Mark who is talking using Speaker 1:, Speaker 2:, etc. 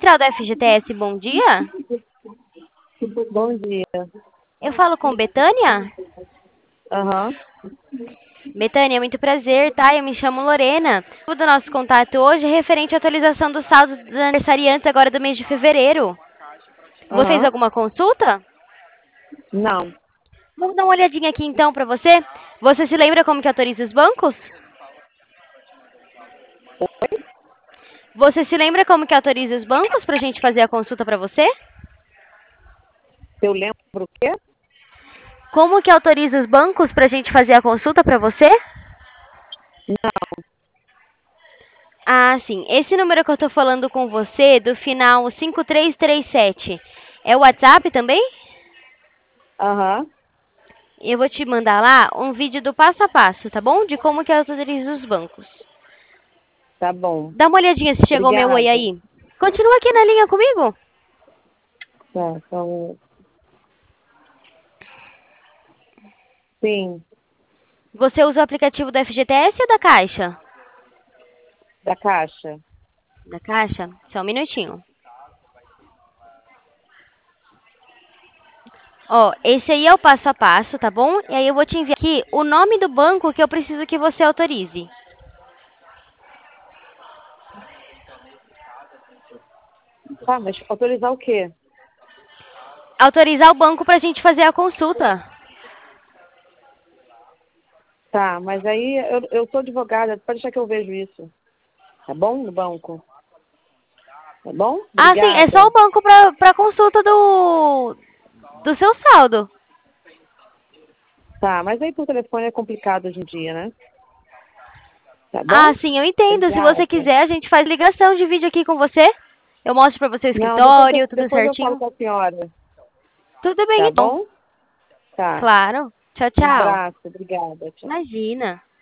Speaker 1: Central da FGTS, bom dia.
Speaker 2: Bom dia.
Speaker 1: Eu falo com Betânia?
Speaker 2: Aham.
Speaker 1: Betânia, muito prazer, tá? Eu me chamo Lorena. O do nosso contato hoje é referente à atualização do saldo dos aniversariantes agora do mês de fevereiro. Você fez
Speaker 2: Aham.
Speaker 1: alguma consulta?
Speaker 2: Não.
Speaker 1: Vamos dar uma olhadinha aqui então pra você. Você se lembra como que autoriza os bancos? Você se lembra como que autoriza os bancos pra gente fazer a consulta pra você?
Speaker 2: Eu lembro o quê?
Speaker 1: Como que autoriza os bancos pra gente fazer a consulta pra você?
Speaker 2: Não.
Speaker 1: Ah, sim. Esse número que eu tô falando com você, do final 5337, é o WhatsApp também?
Speaker 2: Aham.
Speaker 1: Eu vou te mandar lá um vídeo do passo a passo, tá bom? De como que autoriza os bancos.
Speaker 2: Tá bom.
Speaker 1: Dá uma olhadinha se chegou meu oi
Speaker 2: Obrigada.
Speaker 1: aí. Continua aqui na linha comigo.
Speaker 2: Tá, então... Sim,
Speaker 1: Você usa o aplicativo do FGTS ou da Caixa?
Speaker 2: da Caixa.
Speaker 1: Da Caixa? Só um minutinho. Ó, esse aí é o passo a passo, tá bom? E aí eu vou te enviar aqui o nome do banco que eu preciso que você autorize.
Speaker 2: Tá, mas autorizar o quê?
Speaker 1: Autorizar o banco pra gente fazer a consulta.
Speaker 2: Tá, mas aí eu sou advogada, pode deixar que eu vejo isso. Tá bom? No banco. Tá bom?
Speaker 1: Ah, sim, é só o
Speaker 2: Obrigada.
Speaker 1: banco pra consulta do seu saldo.
Speaker 2: Tá, mas aí por telefone é complicado hoje em dia, né? Tá
Speaker 1: Ah,
Speaker 2: bom?
Speaker 1: sim, eu entendo. Se você
Speaker 2: Obrigada.
Speaker 1: quiser, a gente faz ligação de vídeo aqui com você. Eu mostro pra você o
Speaker 2: Não, depois
Speaker 1: escritório, tudo
Speaker 2: depois eu falo
Speaker 1: certinho.
Speaker 2: com a senhora.
Speaker 1: Tudo bem,
Speaker 2: Tá
Speaker 1: então.
Speaker 2: bom? Tá.
Speaker 1: Claro. Tchau,
Speaker 2: Um
Speaker 1: tchau.
Speaker 2: abraço. Obrigada. Tchau.
Speaker 1: Imagina.